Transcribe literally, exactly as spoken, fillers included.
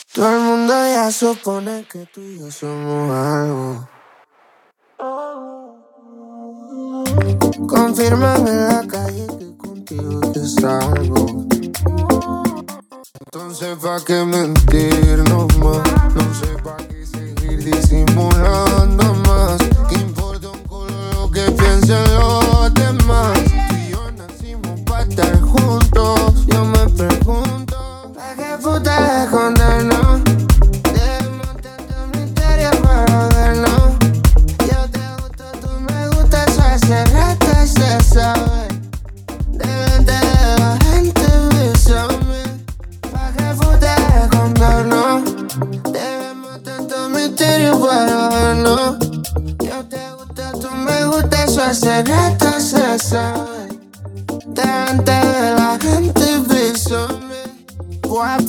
Todo el mundo ya supone que tú y yo somos algo. Confirman en la calle que contigo te salgo. Entonces pa' qué mentirnos más. No sé pa' qué seguir disimulando más. ¿Qué importa un culo lo que piensen los demás? Tú y yo nacimos pa' estar juntos. Yo me pregunto ¿pa' qué puta escondernos? Debemos tanto misterio para vernos. Yo te gusto, tú me gustas, eso hace rato y se sabe. Delante de la gente bésame. ¿Pa' qué puta escondernos? Debemos tanto misterio para vernos. Yo te gusto, tú me gustas, eso hace rato se sabe. Delante de la gente bésame.